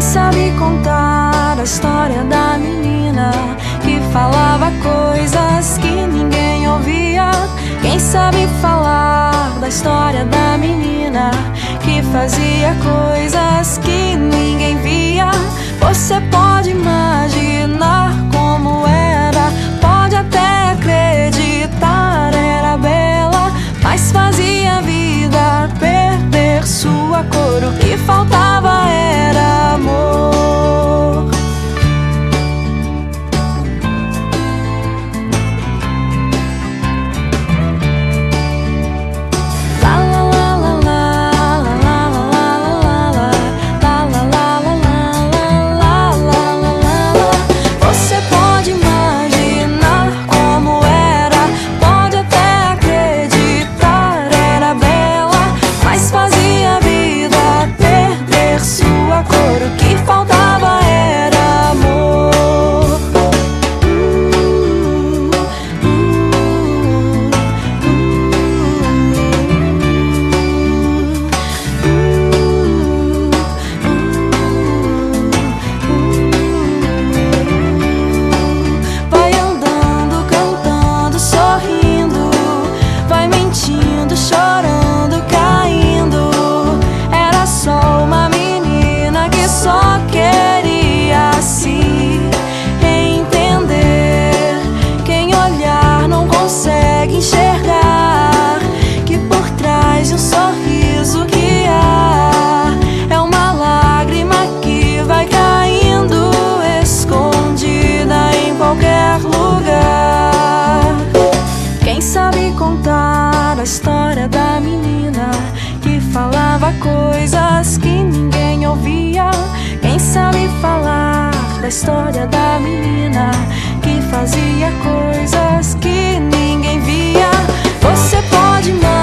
sabe contar a história da menina que falava coisas que ninguém ouvia? Quem sabe falar da história da menina que fazia coisas que ninguém via? Você pode imaginar como era, pode até acreditar, era bela, mas fazia a vida perder sua cor. O que faltava era amor. Você pode imaginar como era, pode até acreditar, era bela, mas fazia a vida perder sua cor. O que faltava era amor. Vai andando, cantando, sorrindo, vai mentindo, chorando, caindo. Era só uma menina que só queria se entender. Quem olhar não consegue enxergar que por trás de um sorriso que há é uma lágrima que vai caindo, escondida em qualquer lugar. Quem sabe contar a história da menina que falava coisas que ninguém ouvia? Quem sabe falar da história da menina que fazia coisas que ninguém via? Você pode